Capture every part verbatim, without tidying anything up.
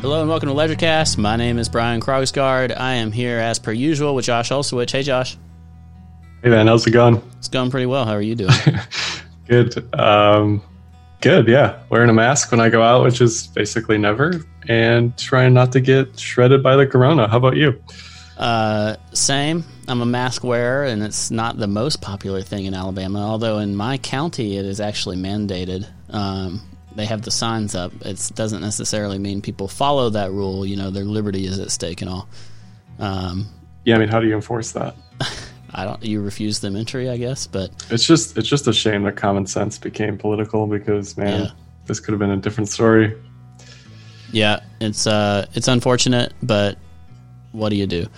Hello and welcome to LedgerCast. My name is Brian Krogsgaard. I am here as per usual with Josh Olszewicz. Hey, Josh. Hey, man. How's it going? It's going pretty well. How are you doing? Good. Um, good, yeah. Wearing a mask when I go out, which is basically never, and trying not to get shredded by the corona. How about you? Uh, same. I'm a mask wearer, and it's not the most popular thing in Alabama, although in my county it is actually mandated. Um, they have the signs up. It doesn't necessarily mean people follow that rule. You know, their liberty is at stake and all. Um, yeah, I mean, how do you enforce that? I don't. You refuse them entry, I guess, but it's just it's just a shame that common sense became political because, man, yeah. This could have been a different story. Yeah, it's uh, it's unfortunate, but what do you do?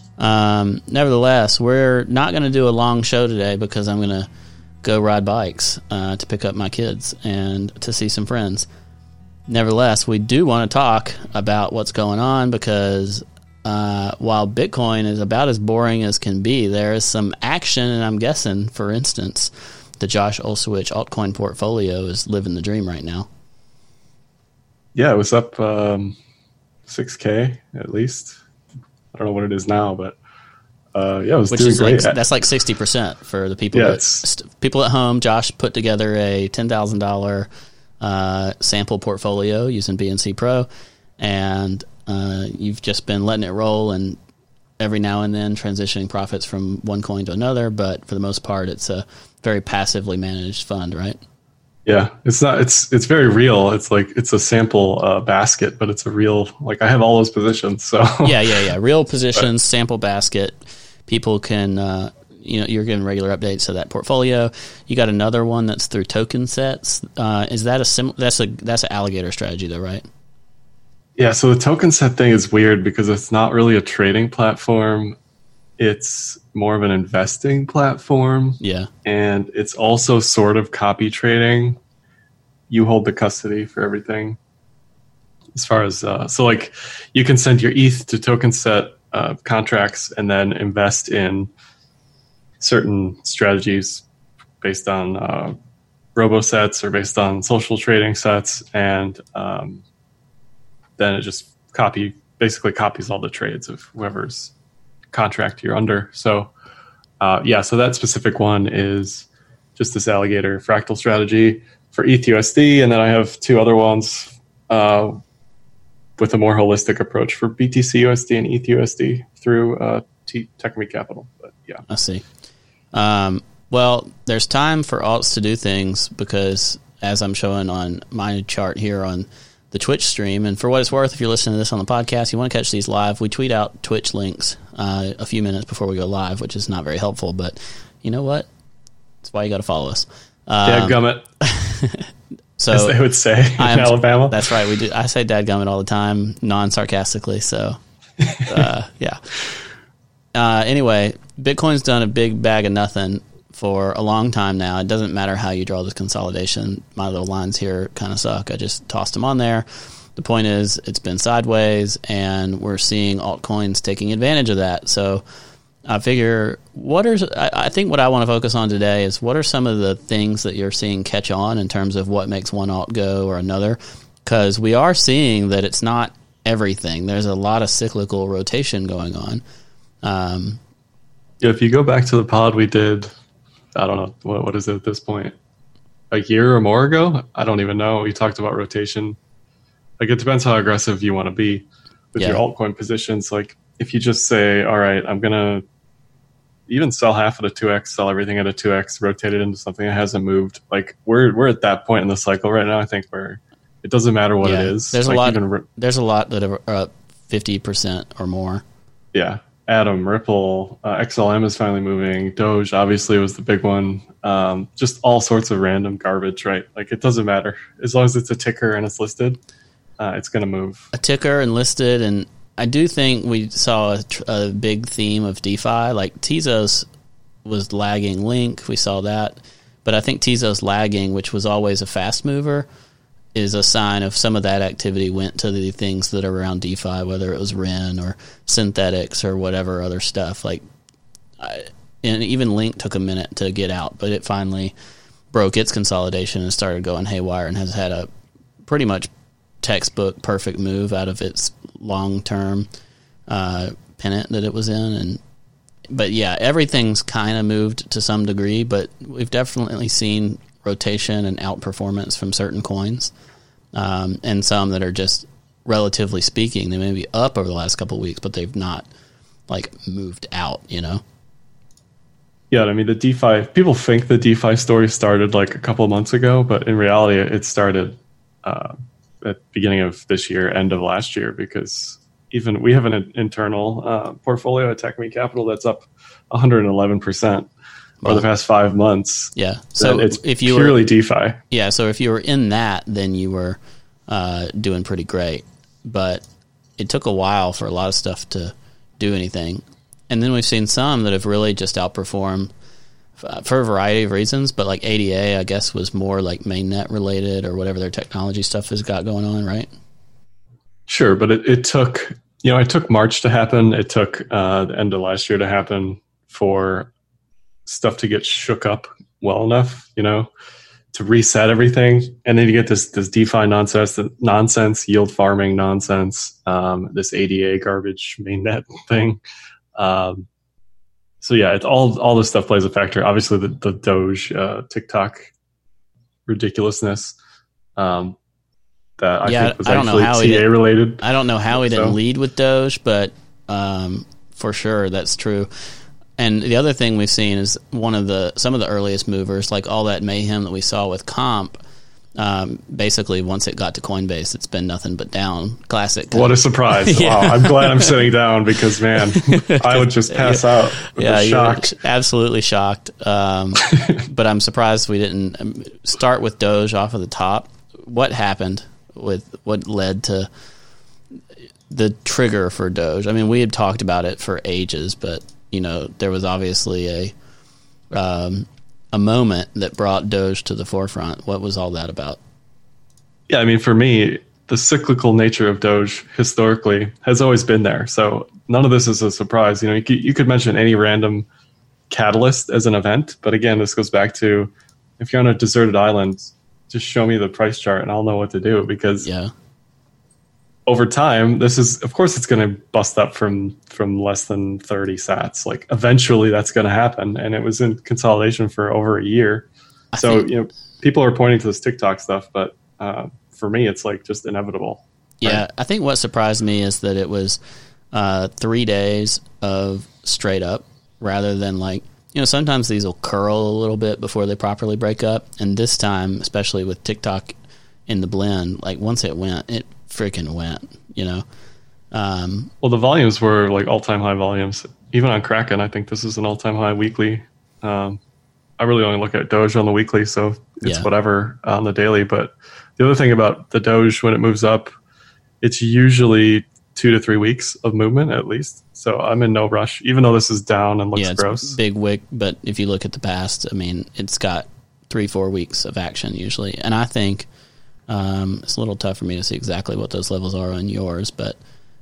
Um, nevertheless, we're not going to do a long show today because I'm going to go ride bikes uh, to pick up my kids and to see some friends. Nevertheless, we do want to talk about what's going on because uh, while Bitcoin is about as boring as can be, there is some action, and I'm guessing, for instance, the Josh Olszewicz altcoin portfolio is living the dream right now. Yeah, it was up um, six K at least. I don't know what it is now, but uh, yeah, it was Which doing is great. Like, that's like sixty percent for the people. Yeah, that, st- people at home. Josh put together a ten thousand dollars uh, sample portfolio using B N C Pro, and uh, you've just been letting it roll and every now and then transitioning profits from one coin to another. But for the most part, it's a very passively managed fund, right? Yeah, it's not. It's it's very real. It's like it's a sample uh, basket, but it's a real. Like I have all those positions. So yeah, yeah, yeah. Real positions, sample basket. People can, uh, you know, you're getting regular updates of that portfolio. You got another one that's through token sets. Uh, is that a sim? That's a that's an alligator strategy, though, right? Yeah. So the token set thing is weird because it's not really a trading platform. It's more of an investing platform. Yeah. And it's also sort of copy trading. You hold the custody for everything. As far as, uh, so like you can send your E T H to token set uh, contracts and then invest in certain strategies based on uh, robo sets or based on social trading sets. And um, then it just copy, basically copies all the trades of whoever's contract you're under. So uh, yeah, so that specific one is just this alligator fractal strategy for E T H U S D, and then I have two other ones uh, with a more holistic approach for B T C U S D and E T H U S D through uh, T- Techme Capital. But yeah, I see. Um, well, there's time for alts to do things because as I'm showing on my chart here on the Twitch stream. And for what it's worth, if you're listening to this on the podcast, you want to catch these live, we tweet out Twitch links uh, a few minutes before we go live, which is not very helpful, but you know what? That's why you got to follow us. Um, Dadgummit. So as they would say in am, Alabama. That's right. We do. I say dadgummit all the time, non-sarcastically. So, uh, yeah. Uh, anyway, Bitcoin's done a big bag of nothing for a long time now. It doesn't matter how you draw this consolidation. My little lines here kind of suck. I just tossed them on there. The point is it's been sideways, and we're seeing altcoins taking advantage of that. So I figure what are I, I think what I want to focus on today is what are some of the things that you're seeing catch on in terms of what makes one alt go or another, because we are seeing that it's not everything. There's a lot of cyclical rotation going on. Um, yeah, if you go back to the pod we did, I don't know, what what is it at this point? A year or more ago? I don't even know. We talked about rotation. Like, it depends how aggressive you want to be with yeah. your altcoin positions. Like, if you just say, all right, I'm going to even sell half at a two X, sell everything at a two X, rotate it into something that hasn't moved. Like, we're we're at that point in the cycle right now, I think, where it doesn't matter what yeah. it is. There's like a lot even, There's a lot that are up fifty percent or more. Yeah. Atom, Ripple, uh, X L M is finally moving. Doge obviously was the big one. Um, just all sorts of random garbage, right? Like, it doesn't matter. As long as it's a ticker and it's listed, uh, it's going to move. A ticker and listed, and I do think we saw a, tr- a big theme of DeFi. Like, Tezos was lagging Link. We saw that. But I think Tezos lagging, which was always a fast mover, is a sign of some of that activity went to the things that are around DeFi, whether it was R E N or synthetics or whatever other stuff. Like, I, and even Link took a minute to get out, but it finally broke its consolidation and started going haywire and has had a pretty much textbook perfect move out of its long term uh, pennant that it was in, and but yeah, everything's kind of moved to some degree, but we've definitely seen rotation and outperformance from certain coins, um, and some that are just, relatively speaking, they may be up over the last couple of weeks, but they've not like moved out, you know? Yeah, I mean, the DeFi, people think the DeFi story started like a couple of months ago, but in reality, it started uh, at the beginning of this year, end of last year, because even we have an internal uh, portfolio at TechMe Capital that's up one hundred eleven percent over the past five months. Yeah. So it's if you purely were, DeFi. Yeah. So if you were in that, then you were uh, doing pretty great. But it took a while for a lot of stuff to do anything. And then we've seen some that have really just outperformed for a variety of reasons. But like A D A, I guess, was more like mainnet related or whatever their technology stuff has got going on, right? Sure. But it, it took, you know, it took March to happen. It took uh, the end of last year to happen for stuff to get shook up well enough, you know, to reset everything. And then you get this this DeFi nonsense, nonsense, yield farming nonsense, um, this A D A garbage mainnet thing. Um, so yeah, it's all all this stuff plays a factor. Obviously, the, the Doge, uh, TikTok ridiculousness um, that I yeah, think was I don't actually know how T A related. I don't know how he didn't so. lead with Doge, but um, for sure that's true. And the other thing we've seen is one of the some of the earliest movers, like all that mayhem that we saw with Comp. Um, basically, once it got to Coinbase, it's been nothing but down. Classic. What a surprise! Yeah. Wow, I'm glad I'm sitting down because man, I would just pass yeah. out. Yeah, shocked. Absolutely shocked. Um, but I'm surprised we didn't start with Doge off of the top. What happened with what led to the trigger for Doge? I mean, we had talked about it for ages, but you know, there was obviously a um, a moment that brought Doge to the forefront. What was all that about? Yeah, I mean, for me, the cyclical nature of Doge historically has always been there. So none of this is a surprise. You know, you could, you could mention any random catalyst as an event, but again, this goes back to if you're on a deserted island, just show me the price chart and I'll know what to do, because yeah. over time, this is, of course, it's going to bust up from from less than thirty sats. Like eventually, that's going to happen, and it was in consolidation for over a year. I so think, you know, people are pointing to this TikTok stuff, but uh, for me, it's like just inevitable. Yeah, right? I think what surprised me is that it was uh, three days of straight up, rather than like, you know, sometimes these will curl a little bit before they properly break up, and this time, especially with TikTok in the blend, like once it went, it freaking went, you know. Um, well, the volumes were like all-time high volumes. Even on Kraken, I think this is an all-time high weekly. Um, I really only look at Doge on the weekly, so it's yeah. whatever on the daily. But the other thing about the Doge, when it moves up, it's usually two to three weeks of movement at least. So I'm in no rush, even though this is down and looks yeah, it's gross. Big wick, but if you look at the past, I mean, it's got three, four weeks of action usually. And I think Um, it's a little tough for me to see exactly what those levels are on yours, but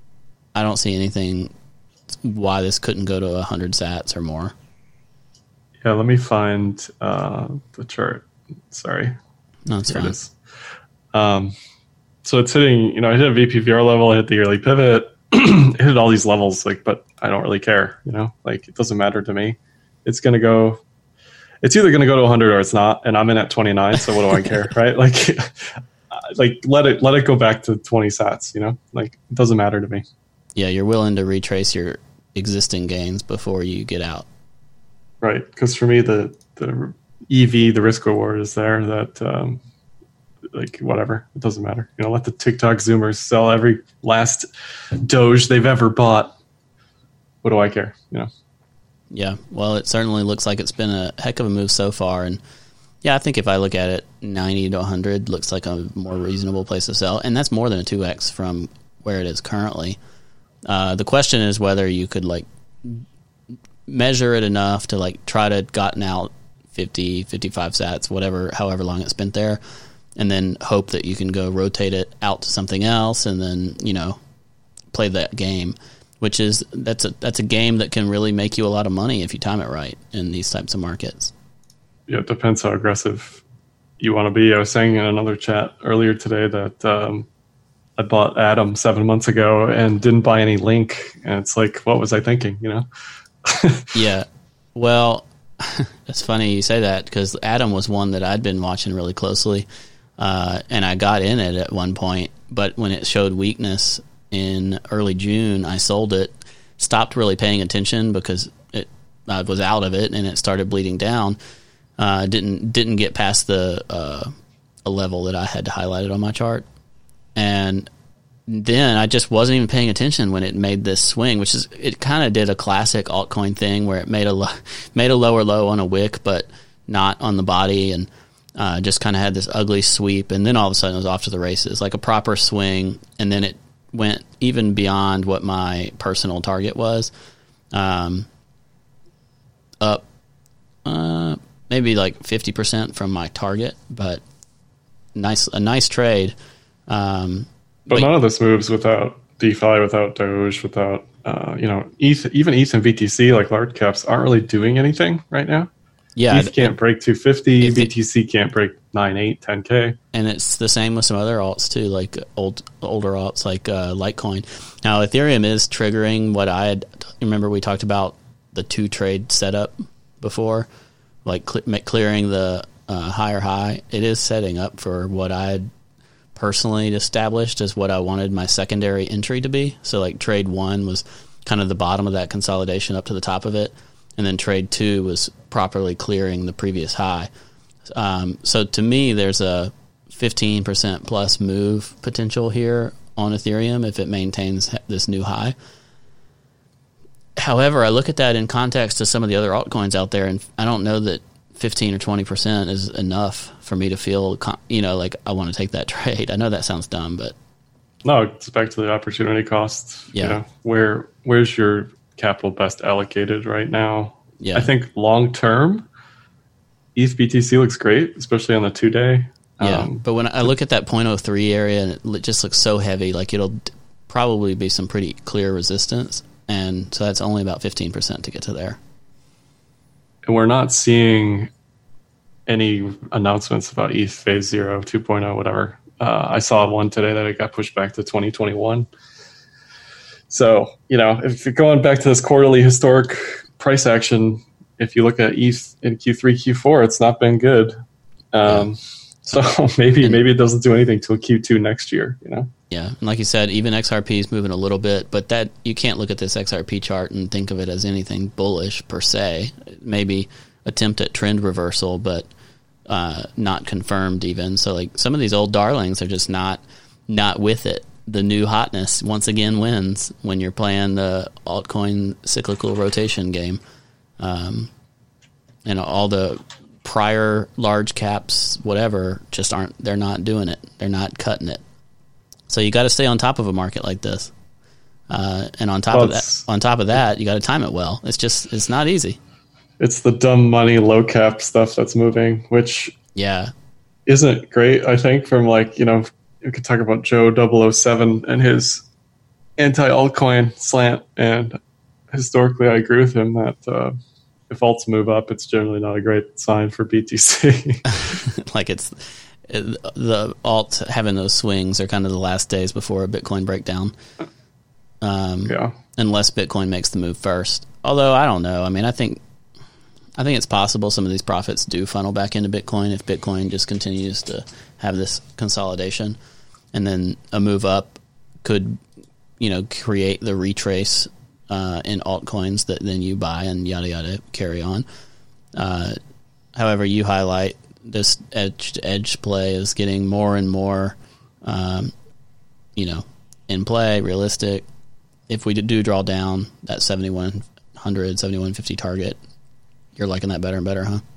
I don't see anything why this couldn't go to one hundred sats or more. Yeah, let me find uh, the chart. Sorry. No, it's Here fine. it is. Um, so it's hitting, you know, I hit a V P V R level, I hit the yearly pivot, I hit all these levels, like, but I don't really care, you know, like it doesn't matter to me. It's going to go, it's either going to go to one hundred or it's not, and I'm in at twenty-nine, so what do I care, right? Like, like let it let it go back to twenty sats, you know, like it doesn't matter to me. Yeah, you're willing to retrace your existing gains before you get out, right? Because for me, the the E V, the risk reward is there. That um, like whatever, it doesn't matter. You know, let the TikTok Zoomers sell every last Doge they've ever bought. What do I care? You know. Yeah, well, it certainly looks like it's been a heck of a move so far, and yeah, I think if I look at it, ninety to one hundred looks like a more reasonable place to sell, and that's more than a two x from where it is currently. Uh, the question is whether you could like measure it enough to like try to gotten out fifty, fifty-five sats, whatever, however long it's spent there, and then hope that you can go rotate it out to something else, and then, you know, play that game, which is that's a that's a game that can really make you a lot of money if you time it right in these types of markets. Yeah, it depends how aggressive you want to be. I was saying in another chat earlier today that um, I bought Atom seven months ago and didn't buy any Link, and it's like, what was I thinking? You know? Yeah. Well, it's funny you say that because Atom was one that I'd been watching really closely, uh, and I got in it at one point. But when it showed weakness in early June, I sold it. Stopped really paying attention because it I was out of it and it started bleeding down. Uh, didn't didn't get past the uh, a level that I had to highlight it on my chart, and then I just wasn't even paying attention when it made this swing, which is it kind of did a classic altcoin thing where it made a lo- made a lower low on a wick, but not on the body, and uh, just kind of had this ugly sweep, and then all of a sudden it was off to the races, like a proper swing, and then it went even beyond what my personal target was, um, up uh, maybe like fifty percent from my target, but nice a nice trade. Um, But, but none of this moves without DeFi, without Doge, without, uh, you know, E T H, even E T H and B T C, like large caps, aren't really doing anything right now. yeah, E T H can't break two fifty, if B it- T C can't break nine eight, ten K. and it's the same with some other alts too, like old older alts like uh, Litecoin. Now Ethereum is triggering what I had. Remember we talked about the two trade setup before, like cl- clearing the uh, higher high. It is setting up for what I had personally established as what I wanted my secondary entry to be. So like trade one was kind of the bottom of that consolidation up to the top of it, and then trade two was properly clearing the previous high. Um, so to me, there's a fifteen percent plus move potential here on Ethereum if it maintains this new high. However, I look at that in context to some of the other altcoins out there, and I don't know that fifteen or twenty percent is enough for me to feel, you know, like I want to take that trade. I know that sounds dumb, but No, it's back to the opportunity cost. Yeah. You know, where where's your capital best allocated right now? yeah, I think long term, E T H B T C looks great, especially on the two day. yeah. Um, But when I look at that zero point zero three area, and it li- just looks so heavy, like it'll d- probably be some pretty clear resistance, and so that's only about fifteen percent to get to there. and we're not seeing any announcements about E T H Phase Zero, two point oh, whatever. Uh, I saw one today that it got pushed back to twenty twenty-one. So, you know, if you're going back to this quarterly historic price action, if you look at E T H in Q three, Q four, it's not been good. Um, So maybe And- maybe it doesn't do anything till Q two next year, you know? Yeah, and like you said, even X R P is moving a little bit, but that you can't look at this X R P chart and think of it as anything bullish per se. Maybe attempt at trend reversal, but uh, not confirmed even. So like some of these old darlings are just not not with it. The new hotness once again wins when you're playing the altcoin cyclical rotation game, um, and all the prior large caps, whatever, just aren't. They're not doing it. They're not cutting it. So you got to stay on top of a market like this, uh, and on top Well, of that, it's- on top of that, you got to time it well. It's just, it's not easy. It's the dumb money, low cap stuff that's moving, which Yeah, isn't great, I think, from like, you know, we could talk about Joe double oh seven and his anti-altcoin slant. And historically, I agree with him that uh, if alts move up, it's generally not a great sign for B T C. like it's it, the alt having those swings are kind of the last days before a Bitcoin breakdown. Um, Yeah. Unless Bitcoin makes the move first. Although I don't know. I mean, I think I think it's possible some of these profits do funnel back into Bitcoin if Bitcoin just continues to have this consolidation, and then a move up could, you know, create the retrace uh, in altcoins that then you buy and yada yada carry on. Uh, however, you highlight this edge to edge play is getting more and more, um, you know, in play, realistic. If we do draw down that seventy-one hundred, seventy-one fifty target, you're liking that better and better, huh?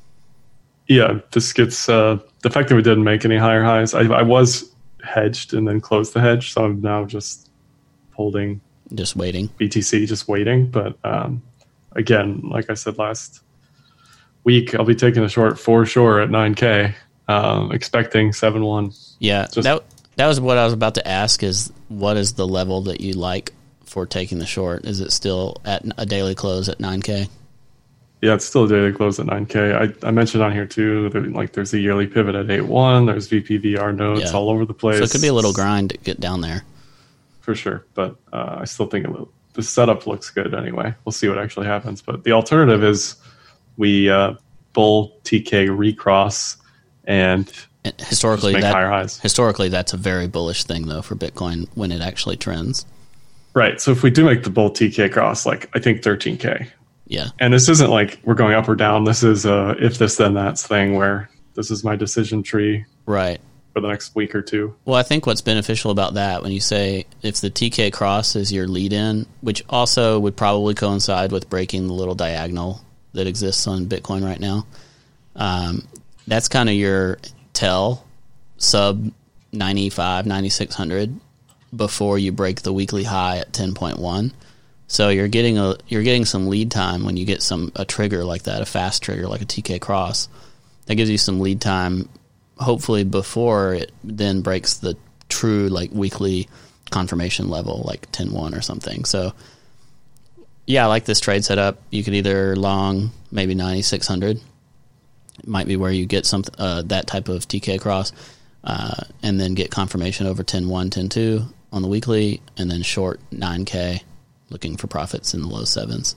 Yeah, this gets uh, the fact that we didn't make any higher highs. I, I was hedged and then closed the hedge, so I'm now just holding Just waiting. B T C, just waiting. But um, again, like I said last week, I'll be taking a short for sure at nine K, um, expecting seven one. Yeah, Just- that that was what I was about to ask. Is what is the level that you like for taking the short? Is it still at a daily close at nine K? Yeah, it's still a daily close at nine K. I, I mentioned on here too, that like there's a yearly pivot at eight one. There's V P V R nodes Yeah. all over the place. So it could be a little grind to get down there. For sure, but uh, I still think it will, the setup looks good anyway. We'll see what actually happens. But the alternative is we uh, bull T K recross and And historically, make that, higher highs. historically, that's a very bullish thing, though, for Bitcoin when it actually trends. Right. So if we do make the bull T K cross, like I think thirteen K. Yeah. And this isn't like we're going up or down. This is a if this then that's thing where this is my decision tree Right. for the next week or two. Well, I think what's beneficial about that when you say if the T K cross is your lead in, which also would probably coincide with breaking the little diagonal that exists on Bitcoin right now, um, that's kind of your tell sub ninety-five, ninety-six hundred before you break the weekly high at ten point one. So you're getting a you're getting some lead time when you get some a trigger like that, a fast trigger like a T K cross. That gives you some lead time, hopefully before it then breaks the true like weekly confirmation level, like ten one or something. So yeah, I like this trade setup. You could either long maybe ninety-six hundred. It might be where you get some uh, that type of T K cross, uh, and then get confirmation over ten one, ten two on the weekly, and then short nine K, looking for profits in the low sevens.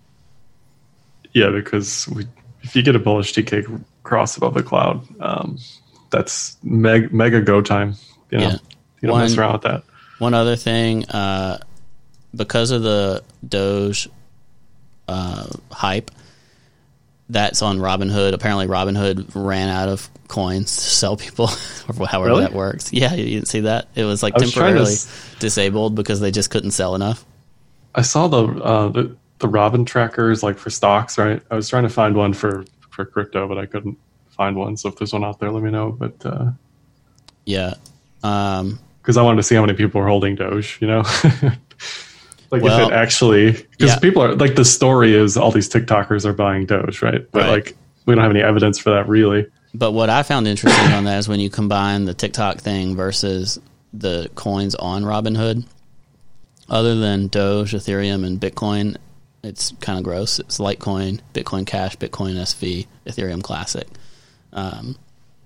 Yeah, because we, if you get a bullish T K cross above the cloud, um, that's meg, mega go time. You know, Yeah. you don't One- mess around with that. One other thing, uh, because of the Doge uh, hype that's on Robinhood, apparently Robinhood ran out of coins to sell people, or however Really? that works. Yeah, you didn't see that? It was like I was trying to temporarily s- disabled because they just couldn't sell enough. I saw the, uh, the the Robin trackers like for stocks, right? I was trying to find one for, for crypto, but I couldn't find one. So if there's one out there, let me know. But uh, Yeah. Um, because I wanted to see how many people were holding Doge, you know, like Well, if it actually because yeah. people are like the story is all these TikTokers are buying Doge, right? But Right. like we don't have any evidence for that really. But what I found interesting on that is when you combine the TikTok thing versus the coins on Robinhood, other than Doge, Ethereum, and Bitcoin, it's kind of gross. It's Litecoin, Bitcoin Cash, Bitcoin S V, Ethereum Classic. Um,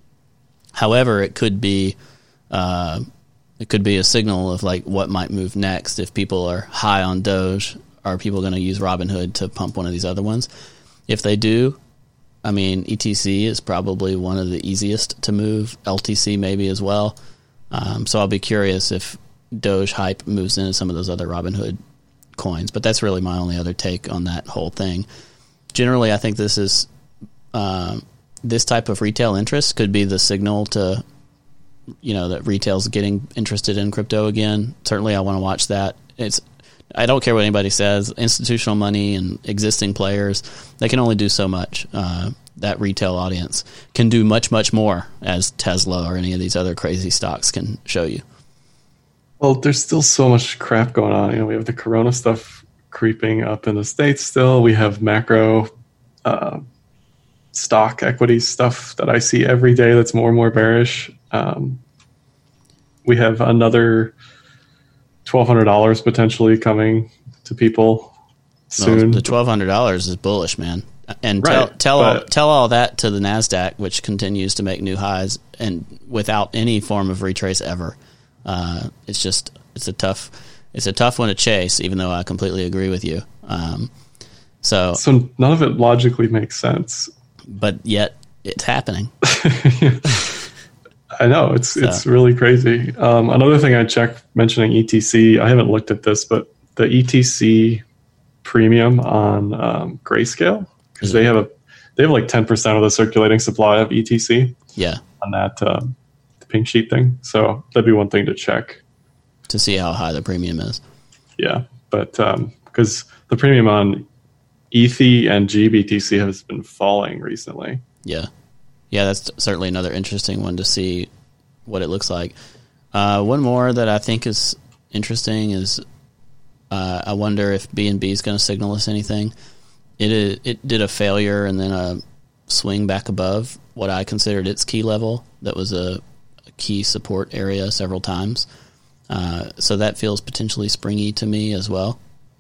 however, it could be uh, it could be a signal of like what might move next. If people are high on Doge, are people going to use Robinhood to pump one of these other ones? If they do, I mean, E T C is probably one of the easiest to move. L T C maybe as well. Um, so I'll be curious if Doge hype moves into some of those other Robinhood coins. But that's really my only other take on that whole thing. Generally, I think this is um, this type of retail interest could be the signal to, you know, that retail's getting interested in crypto again. Certainly, I want to watch that. It's I don't care what anybody says. Institutional money and existing players, they can only do so much. Uh, that retail audience can do much, much more, as Tesla or any of these other crazy stocks can show you. Well, there's still so much crap going on. You know, we have the Corona stuff creeping up in the States still. We have macro uh, stock equity stuff that I see every day that's more and more bearish. Um, we have another twelve hundred dollars potentially coming to people soon. Well, the twelve hundred dollars is bullish, man. And Right, tell tell all, but- tell all that to the NASDAQ, which continues to make new highs and without any form of retrace ever. Uh, it's just it's a tough it's a tough one to chase, even though I completely agree with you. Um, so, So none of it logically makes sense. but yet it's happening. I know it's it's really crazy. Um, another thing I checked mentioning E T C. I haven't looked at this, but the E T C premium on um, Grayscale because they have a they have like ten percent of the circulating supply of E T C Yeah, on that um, the pink sheet thing. So that'd be one thing to check. to see how high the premium is. Yeah, but um, because the premium on E T H and G B T C has been falling recently. Yeah. Yeah, that's certainly another interesting one to see what it looks like. Uh, one more that I think is interesting is uh, I wonder if B N B is going to signal us anything. It is, it did a failure and then a swing back above what I considered its key level. That was a, a key support area several times. Uh, so that feels potentially springy to me as well.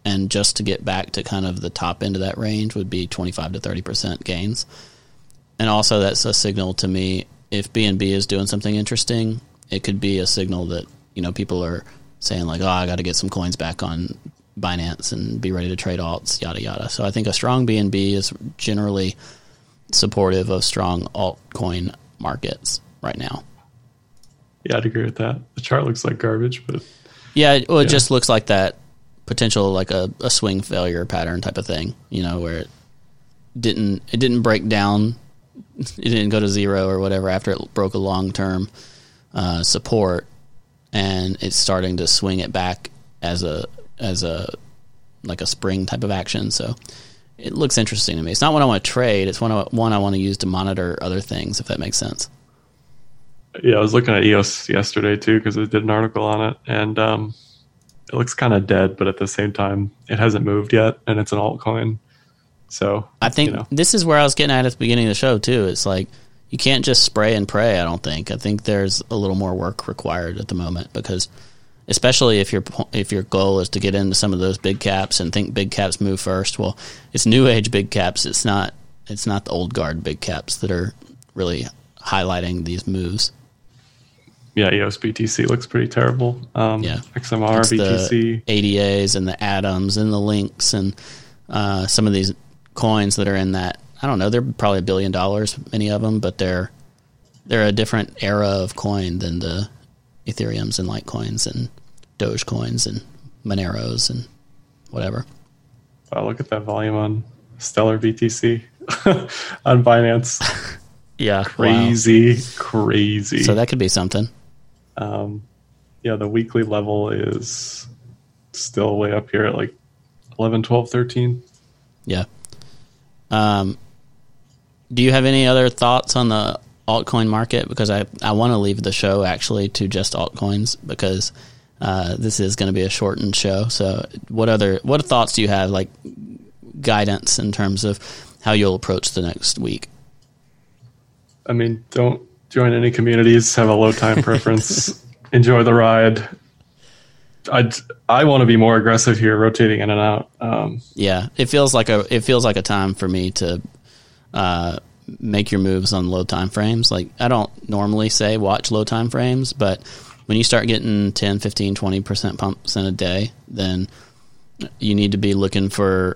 and just to get back to kind of the top end of that range would be twenty-five to thirty percent gains. And also that's a signal to me, if B N B is doing something interesting, it could be a signal that, you know, people are saying like, oh, I got to get some coins back on Binance and be ready to trade alts, yada, yada. So I think a strong B N B is generally supportive of strong altcoin markets right now. Yeah, I'd agree with that. The chart looks like garbage, but yeah, well, it yeah. just looks like that potential, like a, a swing failure pattern type of thing, you know, where it didn't it didn't break down, it didn't go to zero or whatever after it broke a long term uh, support, and it's starting to swing it back as a as a like a spring type of action. So it looks interesting to me. It's not one I want to trade. It's one I, one I want to use to monitor other things, if that makes sense. Yeah, I was looking at E O S yesterday too because I did an article on it, and um, it looks kind of dead, but at the same time, it hasn't moved yet, and it's an altcoin. So I think you know. This is where I was getting at at the beginning of the show too. It's like you can't just spray and pray. I don't think. I think there's a little more work required at the moment, because especially if your if your goal is to get into some of those big caps and think big caps move first. Well, it's new age big caps. It's not it's not the old guard big caps that are really highlighting these moves. Yeah, E O S B T C looks pretty terrible. Um, yeah, X M R, it's B T C, the A D As and the Atoms and the Links and uh, some of these coins that are in that. I don't know. They're probably a billion dollars, many of them, but they're they're a different era of coin than the Ethereums and Litecoins and Dogecoins and Moneros and whatever. Wow, look at that volume on Stellar B T C on Binance. Yeah, crazy, wow. crazy. So that could be something. Um, yeah, the weekly level is still way up here at like eleven, twelve, thirteen. Yeah. Um, do you have any other thoughts on the altcoin market? Because I, I want to leave the show actually to just altcoins, because uh, this is going to be a shortened show. So what other what thoughts do you have, like guidance in terms of how you'll approach the next week? I mean, don't join any communities, have a low time preference, enjoy the ride. I I want to be more aggressive here, rotating in and out. Um, yeah, it feels like a it feels like a time for me to uh, make your moves on low time frames. Like, I don't normally say watch low time frames, but when you start getting ten, fifteen, twenty percent pumps in a day, then you need to be looking for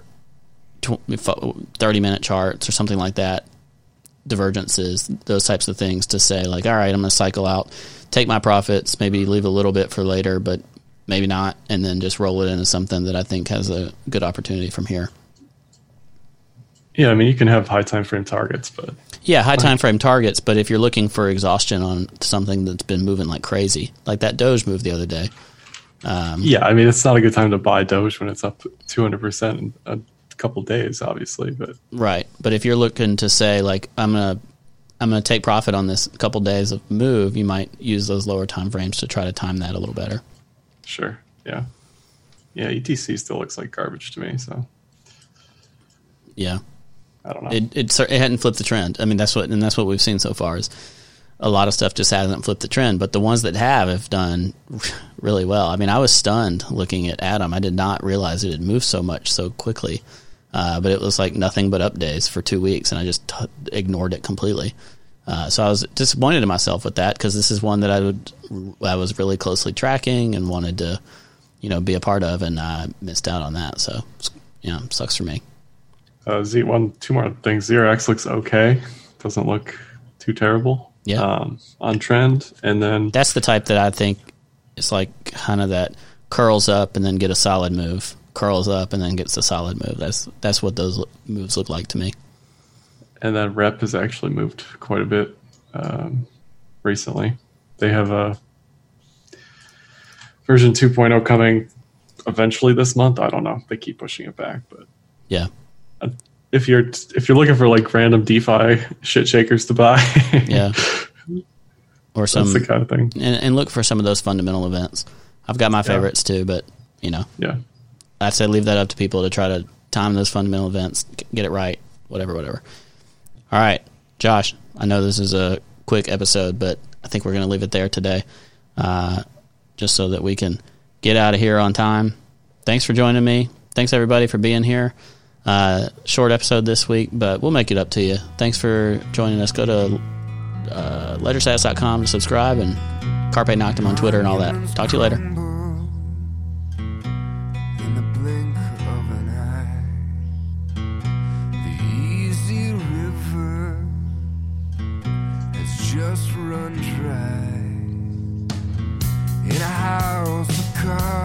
thirty minute charts or something like that, divergences, those types of things, to say like, all right, I'm going to cycle out, take my profits, maybe leave a little bit for later, but maybe not, and then just roll it into something that I think has a good opportunity from here. Yeah, I mean, you can have high time frame targets, but yeah, high time frame targets. But if you're looking for exhaustion on something that's been moving like crazy, like that Doge move the other day. Um, yeah, I mean, it's not a good time to buy Doge when it's up two hundred percent in a couple days, obviously. But right, but if you're looking to say like, I'm gonna I'm gonna take profit on this couple days of move, you might use those lower time frames to try to time that a little better. Sure. Yeah. Yeah. E T C still looks like garbage to me. So yeah, I don't know. It, it it hadn't flipped the trend. I mean, that's what and that's what we've seen so far, is a lot of stuff just hasn't flipped the trend. But the ones that have have done really well. I mean, I was stunned looking at Atom. I did not realize it had moved so much so quickly. Uh, but it was like nothing but up days for two weeks, and I just t- ignored it completely. Uh, so I was disappointed in myself with that, because this is one that I would I was really closely tracking and wanted to, you know, be a part of, and I missed out on that. So, you know, sucks for me. Uh, Z one, two more things. Zero X looks okay. Doesn't look too terrible. Yeah. Um, on trend, and then that's the type that I think is like kind of that curls up and then get a solid move, curls up and then gets a solid move. That's that's what those moves look like to me. And then Rep has actually moved quite a bit um, recently. They have a version two point oh coming eventually this month. I don't know. They keep pushing it back, but yeah. If you're if you're looking for like random DeFi shit shakers to buy, yeah, or some that's the kind of thing, and, and look for some of those fundamental events. I've got my favorites yeah. too, but you know, yeah, I'd say leave that up to people to try to time those fundamental events, get it right, whatever, whatever. All right, Josh, I know this is a quick episode, but I think we're going to leave it there today, uh, just so that we can get out of here on time. Thanks for joining me. thanks everybody for being here. Uh, short episode this week, but we'll make it up to you. Thanks for joining us. Go to uh, ledgerstats dot com to subscribe, and Carpe Noctem on Twitter and all that. Talk to you later. Just run dry in a house of cards.